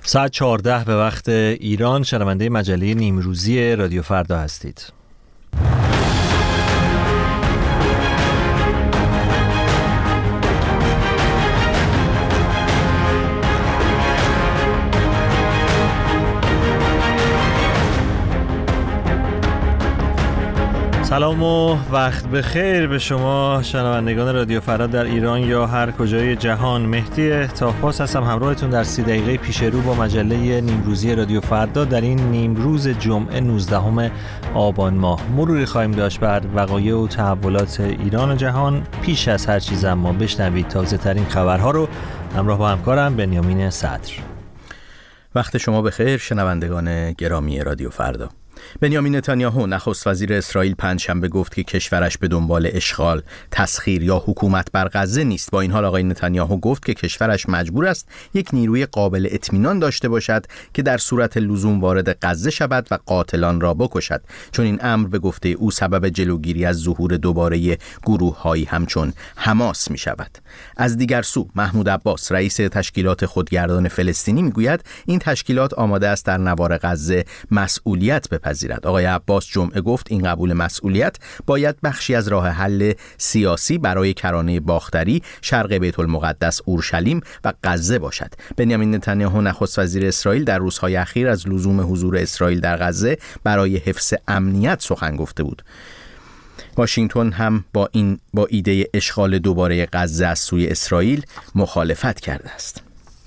ساعت 14 به وقت ایران شنونده مجله نیمروزی رادیو فردا هستید. سلام و وقت بخیر به شما شنوندگان رادیو فردا در ایران یا هر کجای جهان. مهدی طاهپاس هستم همراهتون در 30 دقیقه پیش رو با مجله نیمروزی رادیو فردا در این نیمروز جمعه 19 آبان ماه. مروری خواهیم داشت بر وقایع و تحولات ایران و جهان. پیش از هر چیز اما بشنوید تازه ترین خبرها رو همراه با همکارم بنیامین صدر. وقت شما بخیر شنوندگان گرامی رادیو فردا. بنیامین نتانیاهو نخست وزیر اسرائیل پنجشنبه گفت که کشورش به دنبال اشغال، تسخیر یا حکومت بر غزه نیست. با این حال آقای نتانیاهو گفت که کشورش مجبور است یک نیروی قابل اطمینان داشته باشد که در صورت لزوم وارد غزه شود و قاتلان را بکشد، چون این امر به گفته او سبب جلوگیری از ظهور دوباره گروه‌هایی همچون حماس می شود. از دیگر سو محمود عباس رئیس تشکیلات خودگردان فلسطینی میگوید این تشکیلات آماده است در نوار غزه مسئولیت بپذیرد. آقای عباس جمعه گفت این قبول مسئولیت باید بخشی از راه حل سیاسی برای کرانه باختری، شرق بیت المقدس، اورشلیم و غزه باشد. بنیامین نتانیاهو نخست وزیر اسرائیل در روزهای اخیر از لزوم حضور اسرائیل در غزه برای حفظ امنیت سخن گفته بود. واشنگتن هم با ایده اشغال دوباره غزه از سوی اسرائیل مخالفت کرده است.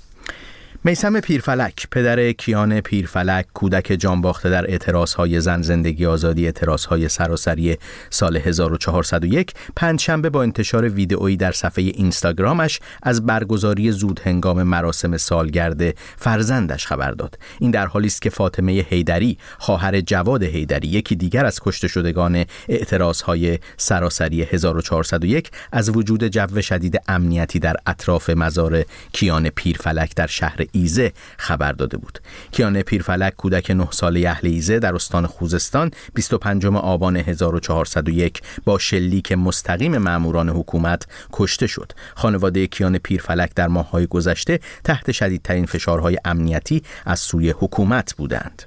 میثم پیرفلک پدر کیان پیرفلک کودک جانباخته در اعتراضهای زن زندگی آزادی اعتراضهای سراسری سال 1401 پنجشنبه با انتشار ویدئویی در صفحه اینستاگرامش از برگزاری زود هنگام مراسم سالگرد فرزندش خبر داد. این در حالی است که فاطمه حیدری خواهر جواد حیدری یکی دیگر از کشته شدگان اعتراضهای سراسری 1401 از وجود جو شدید امنیتی در اطراف مزار کیان پیرفلک در شهر ایزه خبر داده بود. کیان پیرفلک کودک 9 ساله اهل ایزه در استان خوزستان 25 آبان 1401 با شلیک مستقیم ماموران حکومت کشته شد. خانواده کیان پیرفلک در ماه‌های گذشته تحت شدیدترین فشارهای امنیتی از سوی حکومت بودند.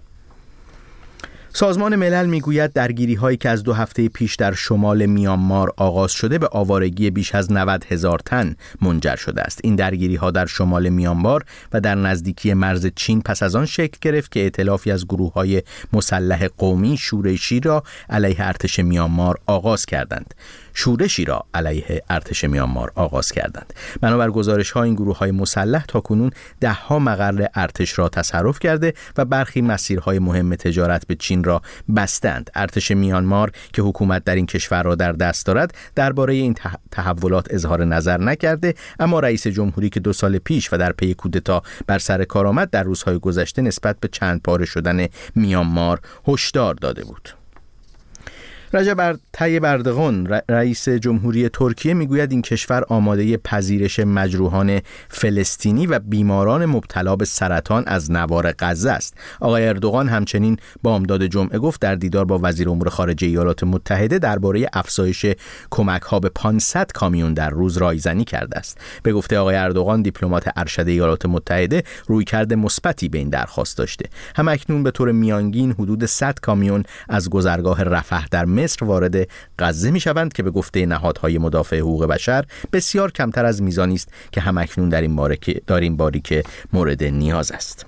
سازمان ملل میگوید درگیری‌هایی که از 2 هفته پیش در شمال میانمار آغاز شده به آوارگی بیش از 90,000 تن منجر شده است. این درگیری‌ها در شمال میانمار و در نزدیکی مرز چین پس از آن شکل گرفت که ائتلافی از گروه‌های مسلح قومی شورشی را علیه ارتش میانمار آغاز کردند. بنابر گزارش‌ها این گروه‌های مسلح تاکنون 10 مقر ارتش را تصرف کرده و برخی مسیرهای مهم تجارت به چین را بستند. ارتش میانمار که حکومت در این کشور را در دست دارد درباره این تحولات اظهار نظر نکرده، اما رئیس جمهوری که 2 سال پیش و در پی کودتا بر سر کار آمد در روزهای گذشته نسبت به چند پاره شدن میانمار هشدار داده بود. رجب طیب اردوغان رئیس جمهوری ترکیه میگوید این کشور آماده پذیرش مجروحان فلسطینی و بیماران مبتلا به سرطان از نوار غزه است. آقای اردوغان همچنین بامداد جمعه گفت در دیدار با وزیر امور خارجه ایالات متحده درباره افزایش کمک‌ها به 500 کامیون در روز رایزنی کرده است. به گفته آقای اردوغان دیپلمات ارشد ایالات متحده رویکرد مثبتی به این درخواست داشته. همکنون به طور میانگین حدود 100 کامیون از گذرگاه رفح در مصر وارد غزه می شوند که به گفته نهادهای مدافع حقوق بشر بسیار کمتر از میزانی است که همکنون در این باریکه مورد نیاز است.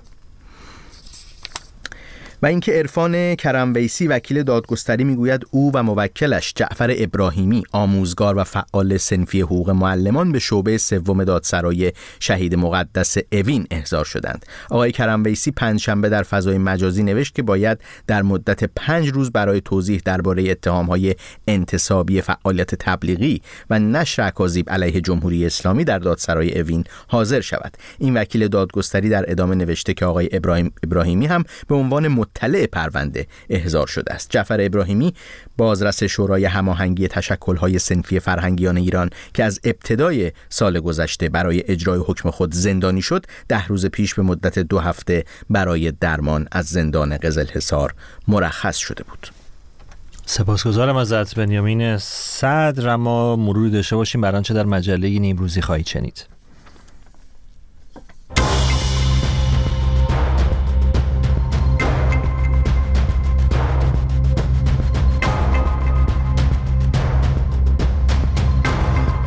و اینکه عرفان کرمویسی وکیل دادگستری میگوید او و موکلش جعفر ابراهیمی آموزگار و فعال صنفی حقوق معلمان به شعبه 3 دادسرای شهید مقدس اوین احضار شدند. آقای کرمویسی پنجشنبه در فضای مجازی نوشت که باید در مدت 5 روز برای توضیح درباره اتهام‌های انتصابی فعالیت تبلیغی و نشر اکاذیب علیه جمهوری اسلامی در دادسرای اوین حاضر شود. این وکیل دادگستری در ادامه نوشته که آقای ابراهیمی هم به عنوان مطلع پرونده احضار شده است. جعفر ابراهیمی بازرس شورای هماهنگی تشکل‌های صنفی فرهنگیان ایران که از ابتدای سال گذشته برای اجرای حکم خود زندانی شد 10 روز پیش به مدت 2 هفته برای درمان از زندان قزلحصار مرخص شده بود. سپاسگزارم ازت بنیامین صدر. اما مروری داشته باشیم بر آنچه در مجله نیمروزی خواهید شنید.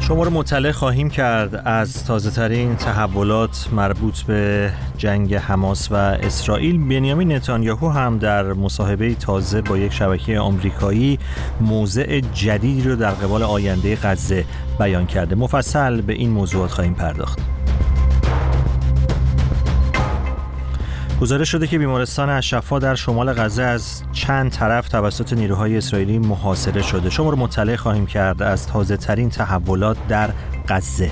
شما رو مطلع خواهیم کرد از تازه‌ترین تحولات مربوط به جنگ حماس و اسرائیل. بنیامین نتانیاهو هم در مصاحبه تازه با یک شبکه آمریکایی موضع جدیدی رو در قبال آینده غزه بیان کرده. مفصل به این موضوعات خواهیم پرداخت. گزارش شده که بیمارستان الشفا در شمال غزه از چند طرف توسط نیروهای اسرائیلی محاصره شده. شما رو مطلع خواهیم کرد از تازه ترین تحولات در غزه.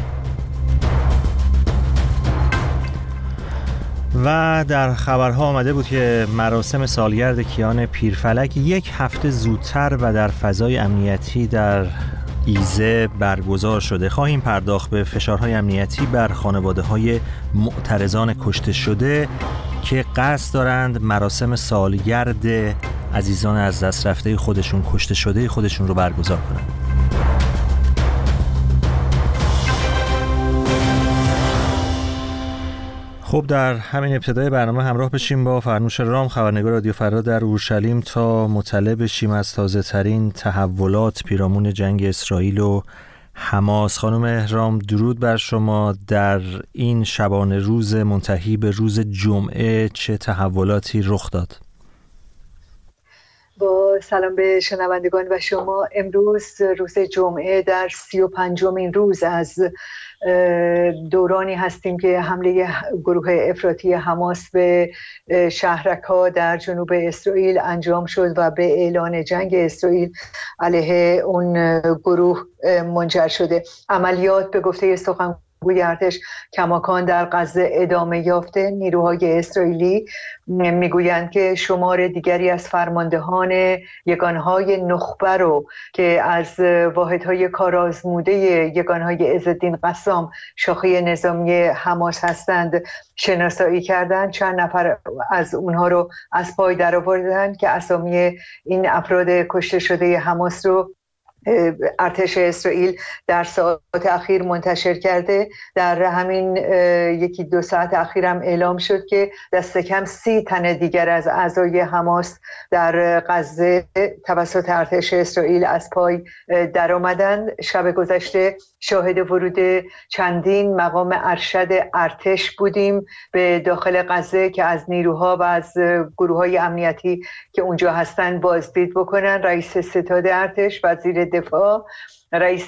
و در خبرها آمده بود که مراسم سالگرد کیان پیرفلک یک هفته زودتر و در فضای امنیتی در ایزه برگزار شده. خواهیم پرداخت به فشارهای امنیتی بر خانواده‌های معترضان کشته شده که قصد دارند مراسم سالگرد عزیزان از دست رفته خودشون، کشته شده خودشون رو برگزار کنند. خب در همین ابتدای برنامه همراه بشیم با فرنوش رام، خبرنگار رادیو فردا در اورشلیم، تا مطلع بشیم از تازه ترین تحولات پیرامون جنگ اسرائیل و حماس. خانم رام، درود بر شما. در این شبانه روز منتهی به روز جمعه چه تحولاتی رخ داد؟ با سلام به شنوندگان و شما. امروز روز جمعه در 35مین روز از دورانی هستیم که حمله گروه افراطی حماس به شهرک‌ها در جنوب اسرائیل انجام شد و به اعلان جنگ اسرائیل علیه اون گروه منجر شده. عملیات به گفته سخنگوی ارتش کماکان در غزه ادامه یافته. نیروهای اسرائیلی میگویند که شمار دیگری از فرماندهان یگانهای نخبه رو که از واحدهای کارآزموده یگانهای عزالدین قسام شاخه نظامی حماس هستند شناسایی کردند. چند نفر از اونها رو از پای درآوردند که اسامی این افراد کشته شده حماس رو ارتش اسرائیل در ساعات اخیر منتشر کرده. در همین یکی دو ساعت اخیر هم اعلام شد که دست کم 30 تن دیگر از اعضای حماس در غزه توسط ارتش اسرائیل از پای در آمدند. شب گذشته شاهد ورود چندین مقام ارشد ارتش بودیم به داخل غزه که از نیروها و از گروه‌های امنیتی که اونجا هستن بازدید بکنن. رئیس ستاد ارتش، وزیر دفاع، رئیس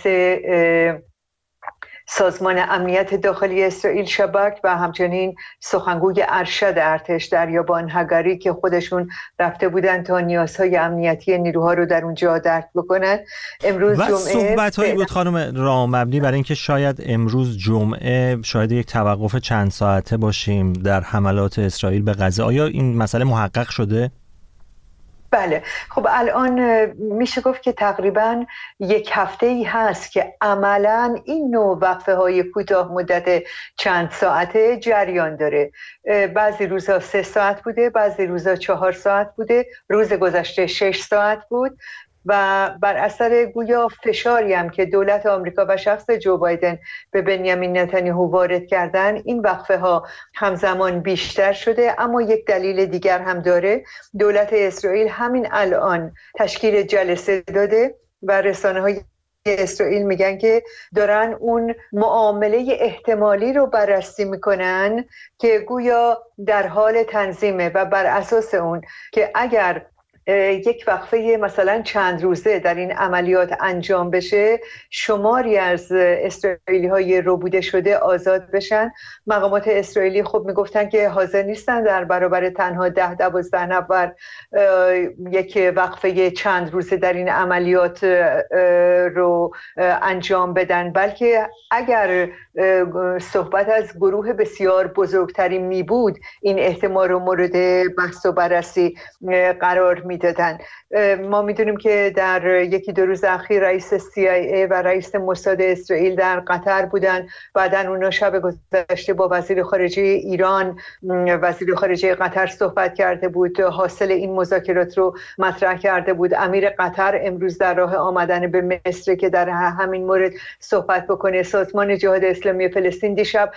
سازمان امنیت داخلی اسرائیل شباک و همچنین سخنگوی ارشد ارتش دریابان هگاری که خودشون رفته بودن تا نیازهای امنیتی نیروها رو در اونجا درک بکنن. امروز و جمعه صحبت‌هایی بود خانم رام مبنی برای اینکه شاید امروز جمعه شاید یک توقف چند ساعته باشیم در حملات اسرائیل به غزه. آیا این مسئله محقق شده؟ بله، خب الان میشه گفت که تقریبا یک هفته ای هست که عملاً این نوع وقفه های کوتاه مدت چند ساعته جریان داره. بعضی روزها 3 ساعت بوده، بعضی روزها 4 ساعت بوده، روز گذشته 6 ساعت بود و بر اثر گویا فشاری هم که دولت آمریکا و شخص جو بایدن به بنیامین نتانیاهو وارد کردن، این وقفه ها همزمان بیشتر شده. اما یک دلیل دیگر هم داره. دولت اسرائیل همین الان تشکیل جلسه داده و رسانه‌های اسرائیل میگن که دارن اون معامله احتمالی رو بررسی میکنن که گویا در حال تنظیمه و بر اساس اون که اگر یک وقفه مثلا چند روزه در این عملیات انجام بشه، شماری از اسرائیلی های ربوده شده آزاد بشن. مقامات اسرائیلی خب میگفتن که حاضر نیستن در برابر تنها 10-12 نفر یک وقفه چند روزه در این عملیات رو انجام بدن، بلکه اگر صحبت از گروه بسیار بزرگتری می بود این احتمال رو مورد بحث و بررسی قرار می دادن. ما میدونیم که در یکی دو روز اخیر رئیس CIA و رئیس موساد اسرائیل در قطر بودن. بعداً اونا شب گذشته با وزیر خارجه ایران، وزیر خارجه قطر صحبت کرده بود، حاصل این مذاکرات رو مطرح کرده بود. امیر قطر امروز در راه آمدن به مصر که در همین مورد صحبت بکنه. سازمان جهاد اسلامی اسلامی فلسطین دیشب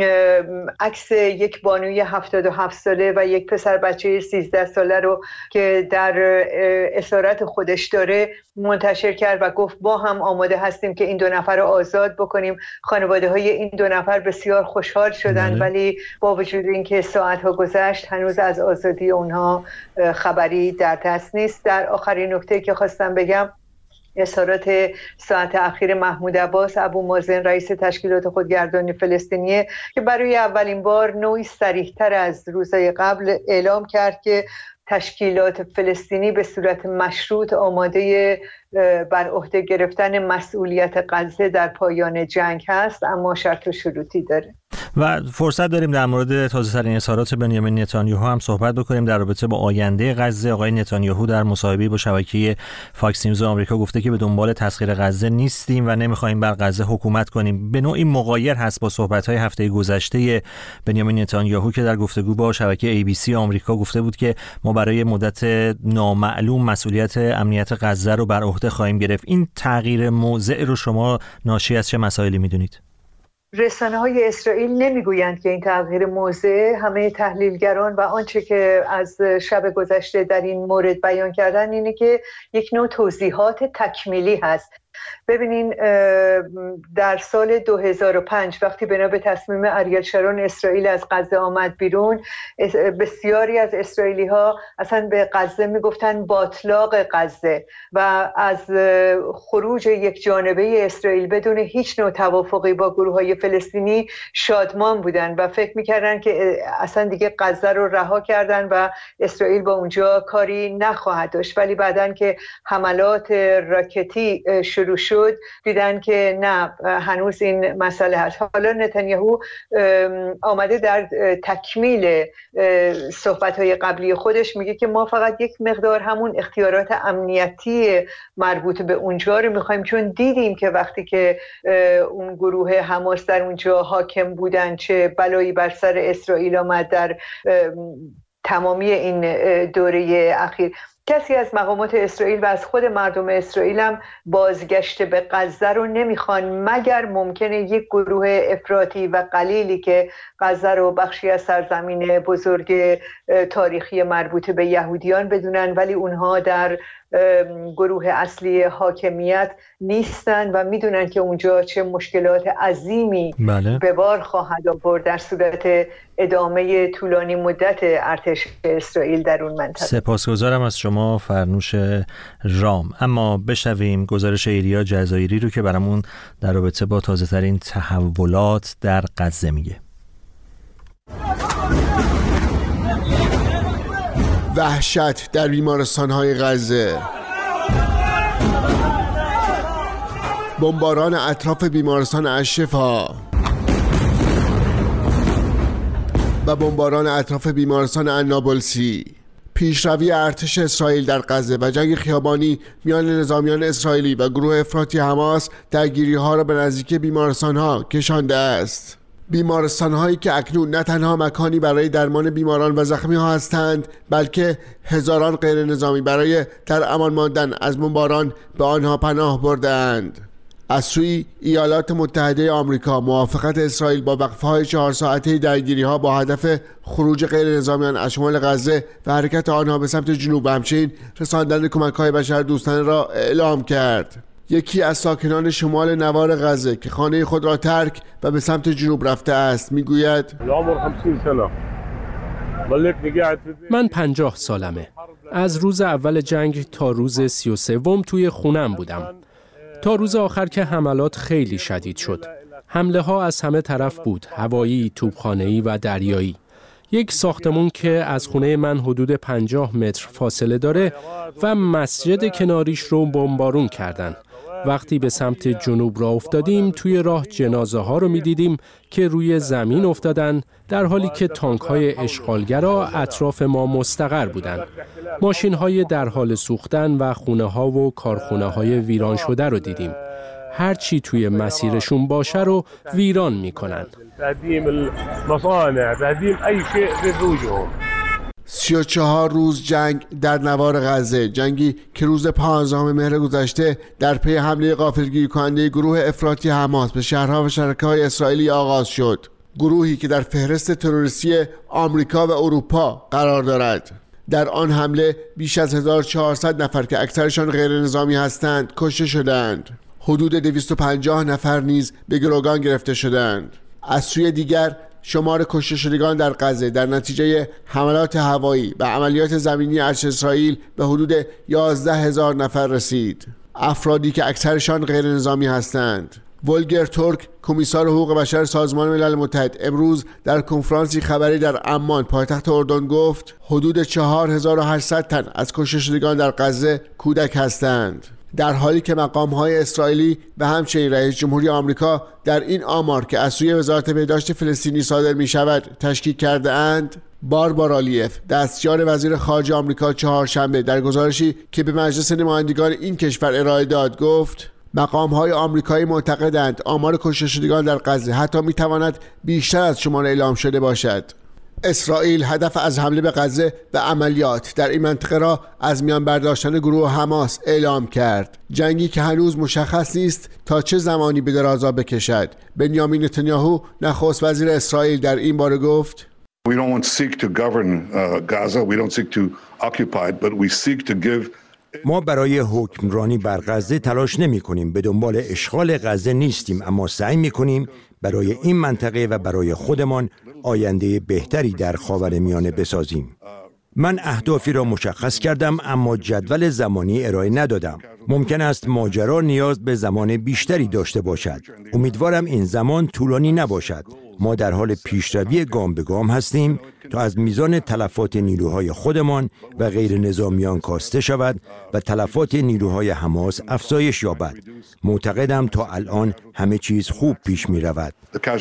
عکس یک بانوی 77 ساله و یک پسر بچه 13 ساله رو که در اسارت خودش داره منتشر کرد و گفت ما هم آماده هستیم که این 2 نفر رو آزاد بکنیم. خانواده های این 2 نفر بسیار خوشحال شدن ولی با وجود اینکه ساعت‌ها گذشت هنوز از آزادی اونها خبری در دست نیست. در آخرین نکته که خواستم بگم، اظهارات ساعت اخیر محمود عباس ابو مازن رئیس تشکیلات خودگردانی فلسطینیه که برای اولین بار نوعی صریح‌تر از روزهای قبل اعلام کرد که تشکیلات فلسطینی به صورت مشروط آماده بر عهده گرفتن مسئولیت غزه در پایان جنگ هست، اما شرط و شروطی داره. و فرصت داریم در مورد تازه‌ترین اظهارات بنیامین نتانیاهو هم صحبت بکنیم در رابطه با آینده غزه. آقای نتانیاهو در مصاحبه‌ای با شبکه فاکس نیوز آمریکا گفته که به دنبال تسخیر غزه نیستیم و نمی‌خوایم بر غزه حکومت کنیم. به نوعی مغایر هست با صحبت‌های هفته گذشته بنیامین نتانیاهو که در گفتگو با شبکه ABC آمریکا گفته بود که ما برای مدت نامعلوم مسئولیت امنیت غزه رو بر عهده خواهیم گرفت. این تغییر موضع رو شما ناشی از چه مسائلی می‌دونید؟ رسانه‌های اسرائیل نمیگویند که این تغییر موضع. همه تحلیلگران و آنچه که از شب گذشته در این مورد بیان کردن اینه که یک نوع توضیحات تکمیلی هست. ببینین، در سال 2005 وقتی بنا به تصمیم اریل شارون اسرائیل از غزه آمد بیرون، بسیاری از اسرائیلی ها اصلا به غزه میگفتن باطلاق غزه و از خروج یک جانبه اسرائیل بدون هیچ نوع توافقی با گروه های فلسطینی شادمان بودن و فکر میکردن که اصلا دیگه غزه رو رها کردن و اسرائیل با اونجا کاری نخواهد داشت. ولی بعدن که حملات راکتی شروع شد دیدن که نه، هنوز این مسئله هست. حالا نتانیاهو آمده در تکمیل صحبت‌های قبلی خودش میگه که ما فقط یک مقدار همون اختیارات امنیتی مربوط به اونجا رو میخوایم، چون دیدیم که وقتی که اون گروه حماس در اونجا حاکم بودن چه بلایی بر سر اسرائیل آمد در تمامی این دوره اخیر. کسی از مقامات اسرائیل و از خود مردم اسرائیل هم بازگشت به غزه رو نمیخوان، مگر ممکنه یک گروه افراطی و قلیلی که غزه رو بخشی از سرزمین بزرگ تاریخی مربوط به یهودیان بدونن، ولی اونها در گروه اصلی حاکمیت نیستن و میدونن که اونجا چه مشکلات عظیمی به بار خواهد آورد در صورت ادامه طولانی مدت ارتش اسرائیل در اون منطقه. سپاسگزارم از شما فرنوش رام. اما بشنویم گزارش ایلیا جزایری رو که برامون در رابطه با تازه ترین تحولات در غزه میگه. وحشت در بیمارستان‌های غزه، بمباران اطراف بیمارستان الشفا و بمباران اطراف بیمارستان النابلسی، پیشروی ارتش اسرائیل در غزه و جنگ خیابانی میان نظامیان اسرائیلی و گروه افراطی حماس درگیری‌ها را به نزدیکی بیمارستان‌ها کشانده است. بیمارستان‌هایی که اکنون نه تنها مکانی برای درمان بیماران و زخمی‌ها هستند، بلکه هزاران غیر نظامی برای در امان ماندن از بمباران به آنها پناه بردند. از سوی ایالات متحده آمریکا موافقت اسرائیل با وقفه‌های 4 ساعته درگیری‌ها با هدف خروج غیر نظامیان از شمال غزه و حرکت آنها به سمت جنوب و همچنین رساندن کمک‌های بشردوستانه را اعلام کرد. یکی از ساکنان شمال نوار غزه که خانه خود را ترک و به سمت جنوب رفته است میگوید من 50 سالمه. از روز اول جنگ تا روز 33 توی خونم بودم، تا روز آخر که حملات خیلی شدید شد. حمله ها از همه طرف بود، هوایی، توپخانه‌ای و دریایی. یک ساختمون که از خونه من حدود 50 متر فاصله داره و مسجد کناریش رو بمبارون کردن. وقتی به سمت جنوب راه افتادیم توی راه جنازه ها رو می دیدیم که روی زمین افتادن، در حالی که تانک های اشغالگرا اطراف ما مستقر بودن. ماشین های در حال سوختن و خونه ها و کارخونه های ویران شده رو دیدیم. هر چی توی مسیرشون باشه رو ویران می کنن. 34 روز جنگ در نوار غزه، جنگی که روز 15 مهر گذشته در پی حمله غافلگیر کننده گروه افراطی حماس به شهرها و شرکه‌های اسرائیلی آغاز شد. گروهی که در فهرست تروریستی آمریکا و اروپا قرار دارد. در آن حمله بیش از 1400 نفر که اکثرشان غیر نظامی هستند کشته شدند. حدود 250 نفر نیز به گروگان گرفته شدند. از سوی دیگر شمار کشته شدگان در غزه در نتیجه حملات هوایی و عملیات زمینی ارتش اسرائیل به حدود 11,000 نفر رسید. افرادی که اکثرشان غیر نظامی هستند. ولگر تورک، کمیسار حقوق بشر سازمان ملل متحد، امروز در کنفرانسی خبری در عمان پایتخت اردن گفت حدود 4800 تن از کشته شدگان در غزه کودک هستند، در حالی که مقام‌های اسرائیلی و همچنین رئیس جمهوری آمریکا در این آمار که از سوی وزارت بهداشت فلسطینی صادر می‌شود تشکیک کرده اند. باربارا لیف، دستیار وزیر خارجه آمریکا، چهارشنبه در گزارشی که به مجلس نمایندگان این کشور ارائه داد گفت مقام‌های آمریکایی معتقدند آمار کشته شدگان در غزه حتی می‌تواند بیشتر از شمار اعلام شده باشد. اسرائیل هدف از حمله به غزه و عملیات در این منطقه را از میان برداشتن گروه حماس اعلام کرد. جنگی که هنوز مشخص نیست تا چه زمانی به درازا بکشد. بنیامین نتانیاهو نخست وزیر اسرائیل در این باره گفت We don't seek to govern Gaza. We don't seek to occupy it, but we seek to give. ما برای حکمرانی بر غزه تلاش نمی کنیم، به دنبال اشغال غزه نیستیم، اما سعی می کنیم برای این منطقه و برای خودمان آینده بهتری در خاورمیانه بسازیم. من اهدافی را مشخص کردم اما جدول زمانی ارائه ندادم. ممکن است ماجرا نیاز به زمان بیشتری داشته باشد. امیدوارم این زمان طولانی نباشد. ما در حال پیشروی گام به گام هستیم تا از میزان تلفات نیروهای خودمان و غیر نظامیان کاسته شود و تلفات نیروهای حماس افزایش یابد. معتقدم تا الان همه چیز خوب پیش می رود.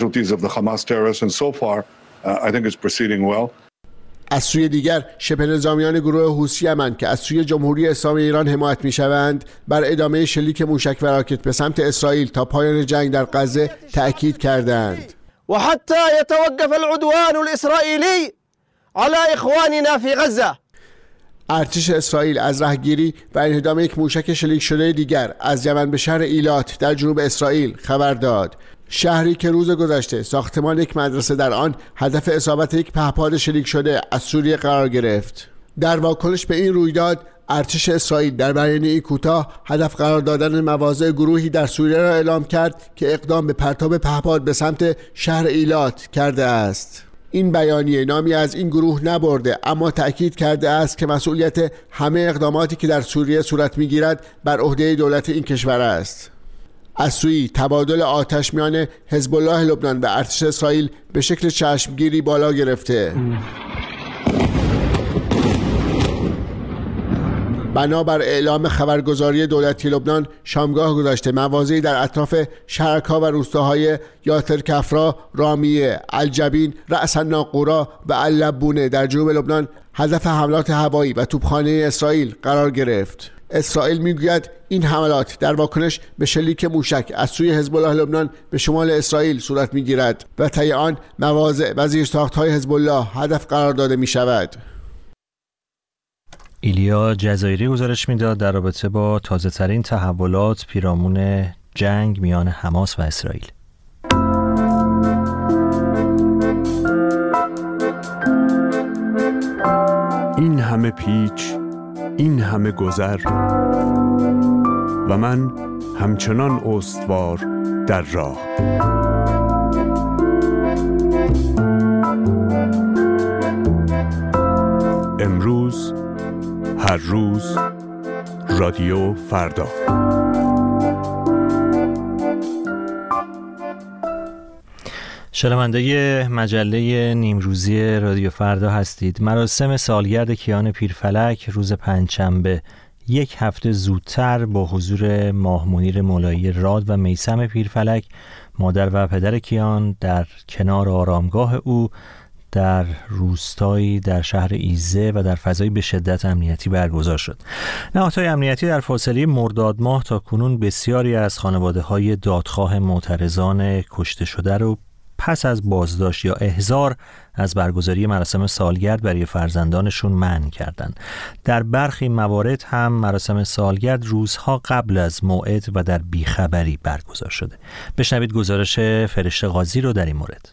از سوی دیگر شبه نظامیان گروه حوثی یمن که از سوی جمهوری اسلامی ایران حمایت می‌شوند بر ادامه شلیک موشک و راکت به سمت اسرائیل تا پایان جنگ در غزه تأکید کردند. و حتی يتوقف العدوان الاسرائیلی على اخواننا فی غزه. ارتش اسرائیل از رهگیری و انهدام یک موشک شلیک شده دیگر از یمن به شهر ایلات در جنوب اسرائیل خبر داد. شهری که روز گذشته ساختمان یک مدرسه در آن هدف اصابت یک پهپاد شلیک شده از سوریه قرار گرفت. در واکنش به این رویداد ارتش اسرائیل در بیانیه‌ای کوتاه هدف قرار دادن مواضع گروهی در سوریه را اعلام کرد که اقدام به پرتاب پهپاد به سمت شهر ایلات کرده است. این بیانیه نامی از این گروه نبرده اما تأکید کرده است که مسئولیت همه اقداماتی که در سوریه صورت می‌گیرد بر عهده دولت این کشور است. از سوی تبادل آتش میان حزب الله لبنان و ارتش اسرائیل به شکل چشمگیری بالا گرفته. بنابر اعلام خبرگزاری دولتی لبنان شامگاه گذشته مواضعی در اطراف شهرک‌ها و روستاهای یاتر کفرا، رامیه، الجبین، رأس الناقورا و اللبونه در جنوب لبنان هدف حملات هوایی و توپخانه اسرائیل قرار گرفت. اسرائیل میگوید این حملات در واکنش به شلیک موشک از سوی حزب الله لبنان به شمال اسرائیل صورت میگیرد و طی آن مواضع و زیرساخت‌های حزب الله هدف قرار داده می شود. ایلیا جزایری گزارش میداد در رابطه با تازه ترین تحولات پیرامون جنگ میان حماس و اسرائیل. این همه پیچ، این همه گذر و من همچنان استوار در راه. امروز، هر روز، رادیو فردا. شنونده مجله نیمروزی رادیو فردا هستید. مراسم سالگرد کیان پیرفلک روز پنجشنبه یک هفته زودتر با حضور ماه منیر مولایی راد و میثم پیرفلک مادر و پدر کیان در کنار آرامگاه او در روستایی در شهر ایزه و در فضایی به شدت امنیتی برگزار شد. نهادهای امنیتی در فاصله مرداد ماه تا کنون بسیاری از خانواده‌های دادخواه معترضان کشته شده رو پس از بازداشت یا احضار از برگزاری مراسم سالگرد برای فرزندانشون منع کردند. در برخی موارد هم مراسم سالگرد روزها قبل از موعد و در بیخبری برگزار شده. بشنوید گزارش فرشته قاضی رو در این مورد.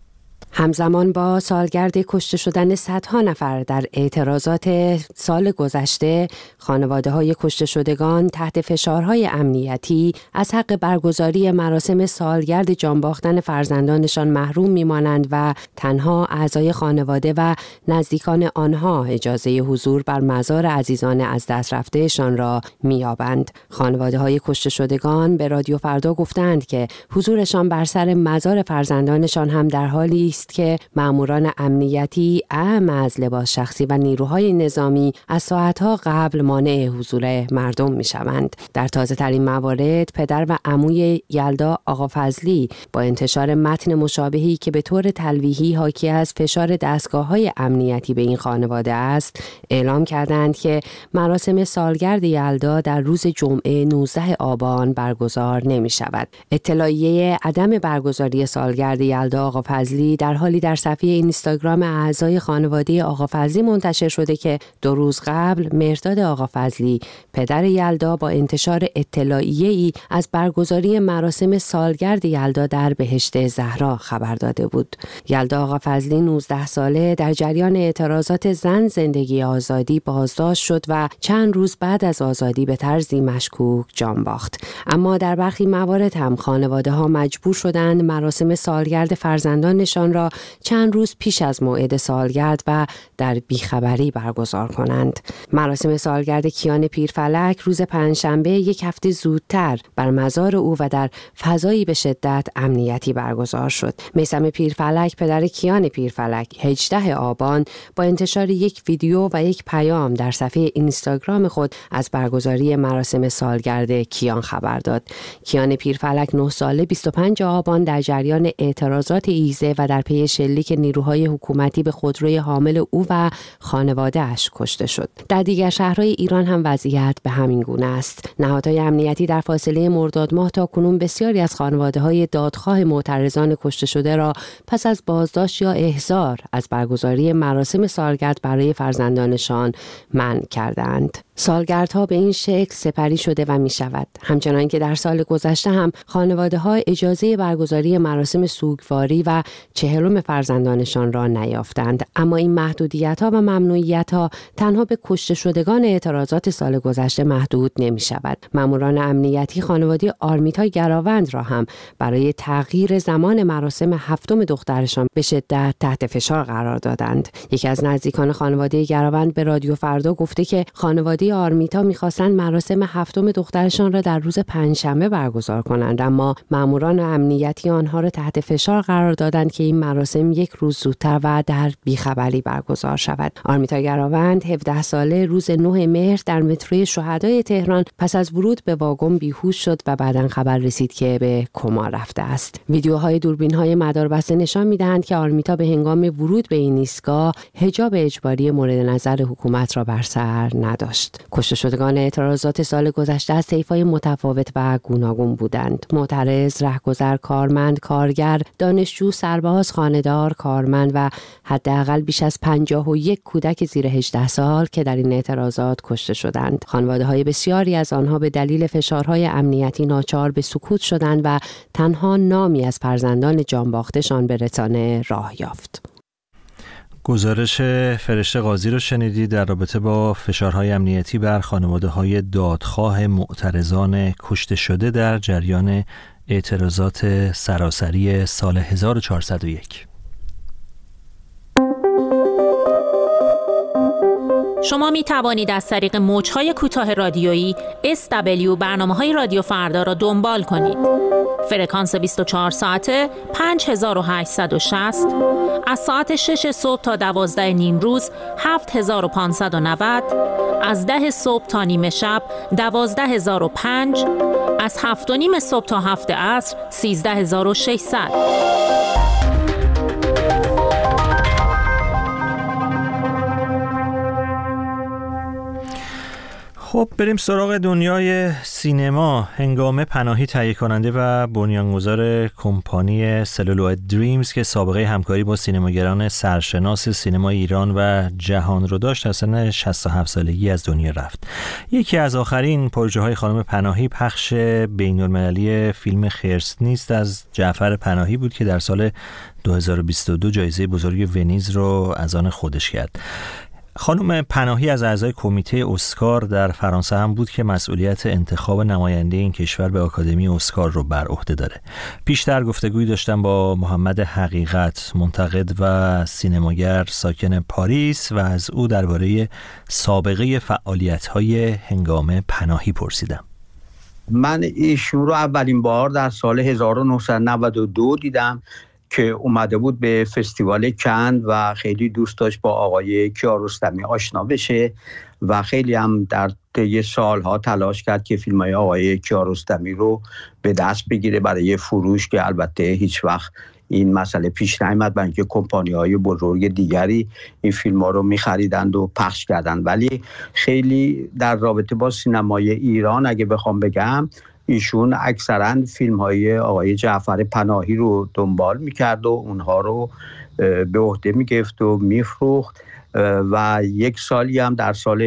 همزمان با سالگرد کشته شدن صدها نفر در اعتراضات سال گذشته، خانواده‌های کشته شدگان تحت فشارهای امنیتی از حق برگزاری مراسم سالگرد جان باختن فرزندانشان محروم می‌مانند و تنها اعضای خانواده و نزدیکان آنها اجازه حضور بر مزار عزیزان از دست رفتهشان را می‌یابند. خانواده‌های کشته شدگان به رادیو فردا گفتند که حضورشان بر سر مزار فرزندانشان هم در حالی است که ماموران امنیتی اعم از لباس شخصی و نیروهای نظامی از ساعتها قبل مانع حضور مردم می‌شوند. در تازه ترین موارد پدر و عموی یلدا آقا فضلی با انتشار متن مشابهی که به طور تلویحی حاکی از فشار دستگاه‌های امنیتی به این خانواده است، اعلام کردند که مراسم سالگرد یلدا در روز جمعه 19 آبان برگزار نمی‌شود. اطلاعیه عدم برگزاری سالگرد یلدا آقا فضلی در حالی در صفحه اینستاگرام اعضای خانواده آقا فضلی منتشر شده که 2 روز قبل مهرداد آقا فضلی پدر یلدا با انتشار اطلاعیه‌ای از برگزاری مراسم سالگرد یلدا در بهشت زهرا خبر داده بود. یلدا آقا فضلی 19 ساله در جریان اعتراضات زن زندگی آزادی بازداشت شد و چند روز بعد از آزادی به طرزی مشکوک جان باخت. اما در برخی موارد هم خانواده‌ها مجبور شدند مراسم سالگرد فرزندانشان را چند روز پیش از موعد سالگرد و در بیخبری برگزار کنند. مراسم سالگرد کیان پیرفلک روز پنجشنبه 1 هفته زودتر بر مزار او و در فضایی به شدت امنیتی برگزار شد. میثم پیرفلک پدر کیان پیرفلک 18 آبان با انتشار یک ویدیو و یک پیام در صفحه اینستاگرام خود از برگزاری مراسم سالگرد کیان خبر داد. کیان پیرفلک 9 ساله 25 آبان در جریان اعتراضات ایذه و در پی شلیک نیروهای حکومتی به خودروی حامل او و خانواده‌اش کشته شد. در دیگر شهرهای ایران هم وضعیت به همین گونه است. نهادهای امنیتی در فاصله مرداد ماه تا کنون بسیاری از خانواده‌های دادخواه معترضان کشته شده را پس از بازداشت یا احضار از برگزاری مراسم سالگرد برای فرزندانشان منع کردند. سالگردها به این شکل سپری شده و می شود. همچنان که در سال گذشته هم خانواده‌ها اجازه برگزاری مراسم سوگواری و 40 فرزندانشان را نیافتند. اما این محدودیت‌ها و ممنوعیت‌ها تنها به کشته شدگان اعتراضات سال گذشته محدود نمی شود. ماموران امنیتی خانواده آرمیتا گراوند را هم برای تغییر زمان مراسم 7 دخترشان به شدت تحت فشار قرار دادند. یکی از نزدیکان خانواده گراوند به رادیو فردا گفته که خانواده آرمیتا می‌خواستند مراسم 7 دخترشان را در روز پنجشنبه برگزار کنند، اما ماموران امنیتی آنها را تحت فشار قرار دادند که این مراسم 1 روز زودتر و در بیخبری برگزار شود. آرمیتا گراوند 17 ساله روز 9 مهر در متروی شهدای تهران پس از ورود به واگن بیهوش شد و بعداً خبر رسید که به کما رفته است. ویدیوهای دوربین‌های مداربسته نشان می‌دهند که آرمیتا به هنگام ورود به این ایستگاه حجاب اجباری مورد نظر حکومت را بر سر نداشت. کشته شدگان اعتراضات سال گذشته از طیف‌های متفاوت و گوناگون بودند. معترض، رهگذر، کارمند، کارگر، دانشجو، سرباز، خانه‌دار، کارمند و حداقل بیش از 51 کودک زیر 18 سال که در این اعتراضات کشته شدند. خانواده‌های بسیاری از آنها به دلیل فشارهای امنیتی ناچار به سکوت شدند و تنها نامی از فرزندان جانباختشان به رسانه راه یافت. گزارش فرشته قاضی رو شنیدید در رابطه با فشارهای امنیتی بر خانواده‌های دادخواه معترضان کشته شده در جریان اعتراضات سراسری سال 1401. شما می توانید از طریق موج‌های کوتاه رادیویی SW برنامه‌های رادیو فردا را دنبال کنید. فرکانس 24 ساعته 5860، از ساعت 6 صبح تا 12 نیم روز 7590، از 10 صبح تا نیمه شب 12005، از 7 و نیم صبح تا 7 عصر 13600. خب بریم سراغ دنیای سینما. هنگامه پناهی تهیه کننده و بنیانگذار کمپانی سلولوید دریمز که سابقه همکاری با سینماگران سرشناس سینما ایران و جهان رو داشت، در سن 67 سالگی از دنیا رفت. یکی از آخرین پروژه‌های خانم پناهی پخش بین‌المللی فیلم خرس نیست از جعفر پناهی بود که در سال 2022 جایزه بزرگ ونیز رو از آن خودش کرد. خانم پناهی از اعضای کمیته اسکار در فرانسه هم بود که مسئولیت انتخاب نماینده این کشور به آکادمی اسکار رو بر عهده داره. پیشتر گفتگویی داشتم با محمد حقیقت، منتقد و سینماگر ساکن پاریس، و از او درباره سابقه فعالیت‌های هنگامه پناهی پرسیدم. من ایشون رو اولین بار در سال 1992 دیدم که اومده بود به فستیوال کند و خیلی دوست داشت با آقای کیارستمی آشنا بشه و خیلی هم در طی سالها تلاش کرد که فیلم‌های آقای کیارستمی رو به دست بگیره برای فروش، که البته هیچ وقت این مسئله پیش نیامد، برای اینکه کمپانی‌های بزرگ دیگری این فیلم‌ها رو می‌خریدند و پخش کردند. ولی خیلی در رابطه با سینمای ایران اگه بخوام بگم، ایشون اکثرا فیلم‌های آقای جعفر پناهی رو دنبال می‌کرد و اونها رو به عهده می‌گرفت و می‌فروخت و یک سالی هم در سال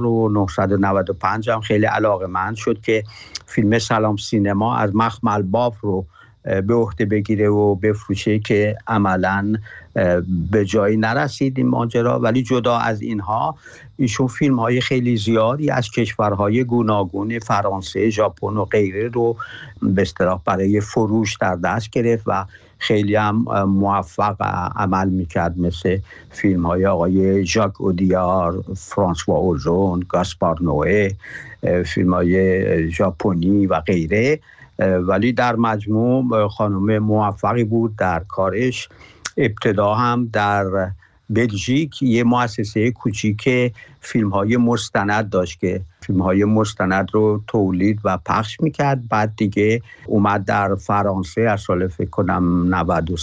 1995 هم خیلی علاقه‌مند شد که فیلم سلام سینما از مخمل باف رو به عهده بگیره و بفروشه، که عملاً به جایی نرسید این ماجرا. ولی جدا از اینها ایشون فیلم‌های خیلی زیادی از کشورهای گوناگون فرانسه، ژاپن و غیره رو به اصطلاح برای فروش در دست گرفت و خیلی هم موفق عمل میکرد، مثل فیلم‌های آقای ژاک اودیار، فرانسوا اوزون، گاسپار نوئه، فیلم‌های ژاپنی و غیره. ولی در مجموع خانم موفقی بود در کارش. ابتدا هم در بلژیک یه مؤسسه کوچیک فیلم‌های مستند داشت که فیلم‌های مستند رو تولید و پخش می‌کرد. بعد دیگه اومد در فرانسه از سال فکر کنم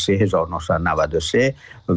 1993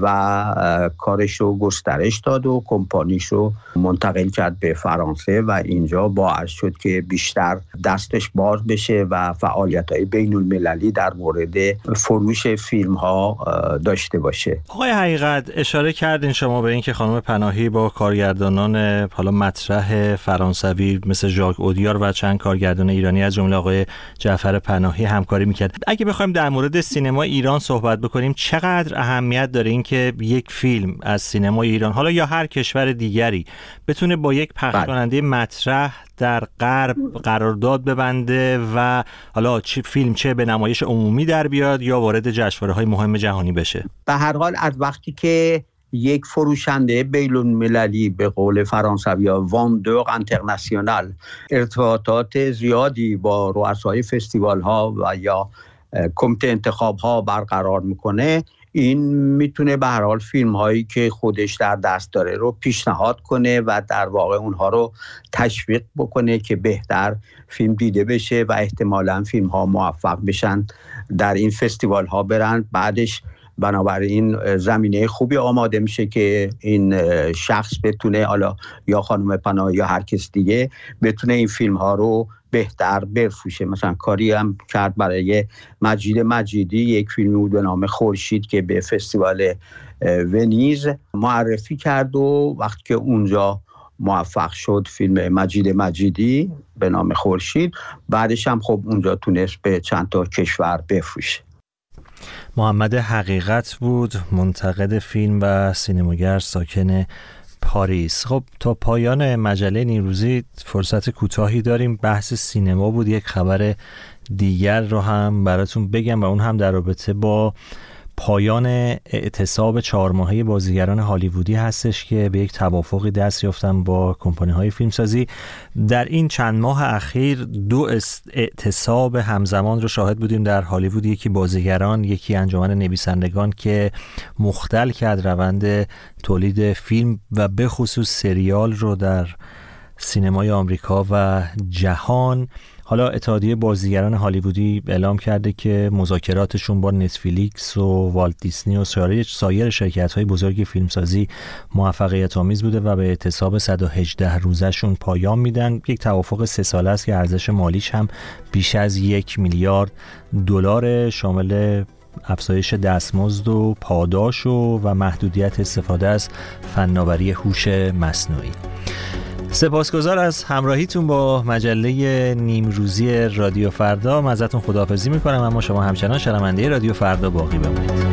و کارش رو گسترش داد و کمپانیش رو منتقل کرد به فرانسه و اینجا باعث شد که بیشتر دستش باز بشه و فعالیت‌های بین‌المللی در مورد فروش فیلم‌ها داشته باشه. آقای حقیقت، اشاره کردین شما به این که خانم پناهی با کارگردانان حالا مطرح فرانسوی مثل ژاک اودیار و چند کارگردان ایرانی از جمله آقای جعفر پناهی همکاری میکرد. اگه بخوایم در مورد سینما ایران صحبت بکنیم، چقدر اهمیت داره این که یک فیلم از سینما ایران، حالا یا هر کشور دیگری، بتونه با یک پخش کننده مطرح در غرب قرارداد ببنده و حالا فیلم چه به نمایش عمومی در بیاد یا وارد جشنواره‌های مهم جهانی بشه؟ به هر حال از وقتی که یک فروشنده بین‌المللی، به قول فرانسوی‌ها واندور اینترنشنال، ارتباطات زیادی با رؤسای فستیوال‌ها و یا کمیته انتخاب‌ها برقرار میکنه، این میتونه به هر حال فیلم‌هایی که خودش در دست داره رو پیشنهاد کنه و در واقع اونها رو تشویق بکنه که بهتر فیلم دیده بشه و احتمالاً فیلم‌ها موفق بشن در این فستیوال‌ها برن. بعدش بنابراین زمینه خوبی آماده میشه که این شخص بتونه، حالا یا خانم پناهی یا هر کس دیگه، بتونه این فیلم ها رو بهتر بفروشه. مثلا کاری هم کرد برای مجید مجیدی، یک فیلمی بود به نام خورشید که به فستیوال ونیز معرفی کرد و وقتی که اونجا موفق شد فیلم مجید مجیدی به نام خورشید، بعدش هم خب اونجا تونست به چند تا کشور بفروشه. محمد حقیقت بود، منتقد فیلم و سینماگر ساکن پاریس. خب تا پایان مجله نیمروزی فرصت کوتاهی داریم. بحث سینما بود. یک خبر دیگر رو هم براتون بگم و اون هم در رابطه با پایان اعتصاب 4 ماهه بازیگران هالیوودی هستش که به یک توافقی دست یافتن با کمپانی‌های فیلمسازی. در این چند ماه اخیر 2 اعتصاب همزمان رو شاهد بودیم در هالیوود، یکی بازیگران، یکی انجمن نویسندگان که مختل کرد روند تولید فیلم و به خصوص سریال رو در سینمای آمریکا و جهان. حالا اتحادیه بازیگران هالیوودی اعلام کرده که مذاکراتشون با نتفلیکس و والت دیسنی و سایر شرکت‌های بزرگ فیلمسازی موفقیت آمیز بوده و به اعتصاب 118 روزشون پایان میدن. یک توافق 3 ساله است که ارزش مالیش هم بیش از 1 میلیارد دلار، شامل افزایش دستمزد و پاداش و محدودیت استفاده از فناوری هوش مصنوعی. سپاسگزار از همراهیتون با مجله نیمروزی رادیو فردا. من ازتون خداحافظی میکنم، اما شما همچنان شنونده رادیو فردا باقی بمونید.